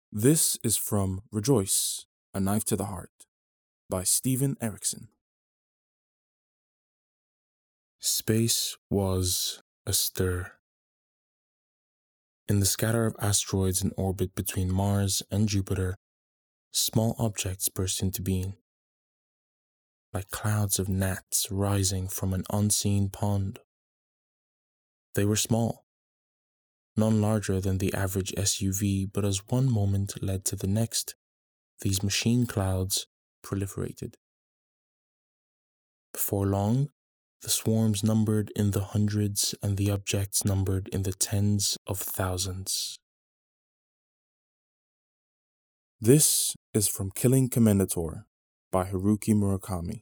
This is from Rejoice, A Knife to the Heart by Steven Erikson. Space was astir. In the scatter of asteroids in orbit between Mars and Jupiter, small objects burst into being, like clouds of gnats rising from an unseen pond. They were small, none larger than the average SUV, but as one moment led to the next, these machine clouds proliferated. Before long, the swarms numbered in the hundreds and the objects numbered in the tens of thousands. This is from Killing Commendator by Haruki Murakami.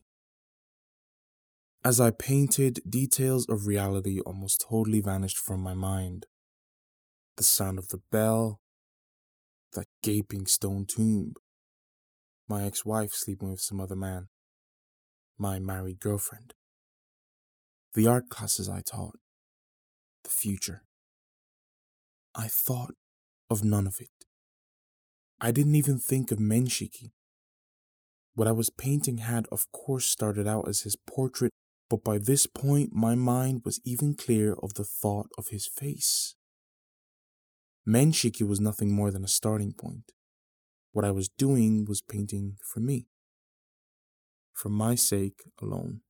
As I painted, details of reality almost totally vanished from my mind. The sound of the bell, that gaping stone tomb, my ex-wife sleeping with some other man, my married girlfriend, the art classes I taught, the future. I thought of none of it. I didn't even think of Menshiki. What I was painting had, of course, started out as his portrait, but by this point my mind was even clear of the thought of his face. Menshiki was nothing more than a starting point. What I was doing was painting for me. For my sake alone.